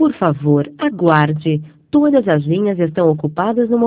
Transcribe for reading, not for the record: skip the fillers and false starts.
Por favor, aguarde. Todas as linhas estão ocupadas no momento.